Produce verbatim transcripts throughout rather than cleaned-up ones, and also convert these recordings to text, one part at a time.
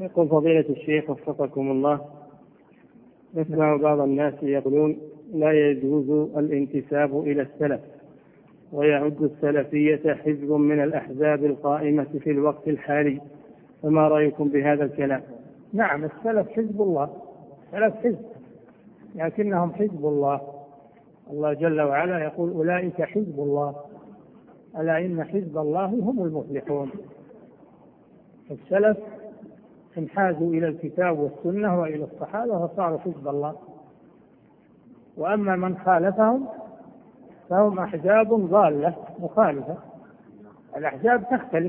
يقول فضيلة الشيخ وفقكم الله، نسمع بعض الناس يقولون لا يجوز الانتساب إلى السلف، ويعد السلفية حزب من الأحزاب القائمة في الوقت الحالي، فما رأيكم بهذا الكلام؟ نعم، السلف حزب الله، السلف حزب، لكنهم حزب الله. الله جل وعلا يقول أولئك حزب الله، ألا إن حزب الله هم المفلحون. السلف انحازوا إلى الكتاب والسنة وإلى الصحابة فصاروا حزب الله، وأما من خالفهم فهم أحزاب ضالة مخالفة. الأحزاب تختلف،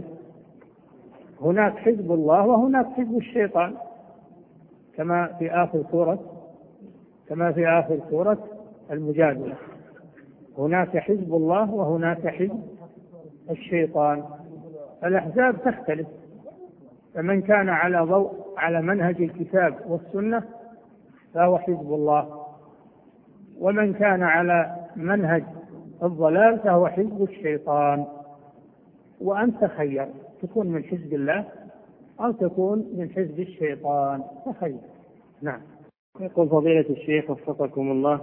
هناك حزب الله وهناك حزب الشيطان، كما في آخر سورة كما في آخر سورة المجادلة، هناك حزب الله وهناك حزب الشيطان. الأحزاب تختلف، فمن كان على ضوء على منهج الكتاب والسنة فهو حزب الله، ومن كان على منهج الضلال فهو حزب الشيطان. وأنت خير، تكون من حزب الله أو تكون من حزب الشيطان، تخير. نعم. يقول فضيلة الشيخ وفقكم الله،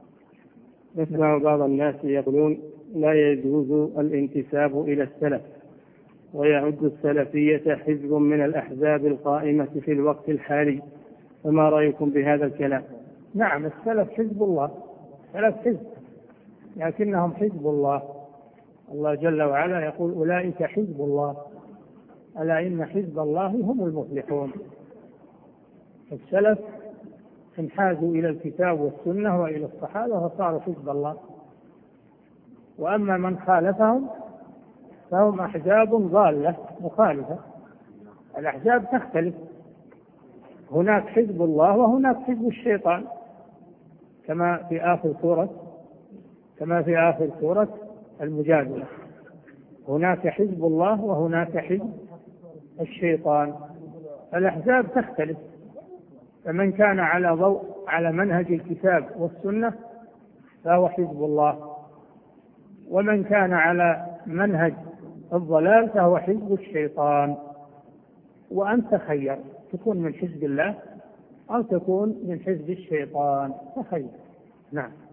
نسمع بعض الناس يقولون لا يجوز الانتساب إلى السلف، ويعد السلفية حزب من الأحزاب القائمة في الوقت الحالي، فما رأيكم بهذا الكلام؟ نعم، السلف حزب الله، السلف حزب، لكنهم حزب الله. الله جل وعلا يقول أولئك حزب الله، ألا إن حزب الله هم المفلحون. السلف انحازوا إلى الكتاب والسنة وإلى الصحابة فصاروا حزب الله، وأما من خالفهم فهم أحزاب ضالة مخالفة. الأحزاب تختلف، هناك حزب الله وهناك حزب الشيطان، كما في آخر سورة كما في آخر سورة المجادلة، هناك حزب الله وهناك حزب الشيطان. الأحزاب تختلف، فمن كان على ضوء على منهج الكتاب والسنة فهو حزب الله، ومن كان على منهج الضلال فهو حزب الشيطان. وأنت خير، تكون من حزب الله أو تكون من حزب الشيطان، تخير. نعم.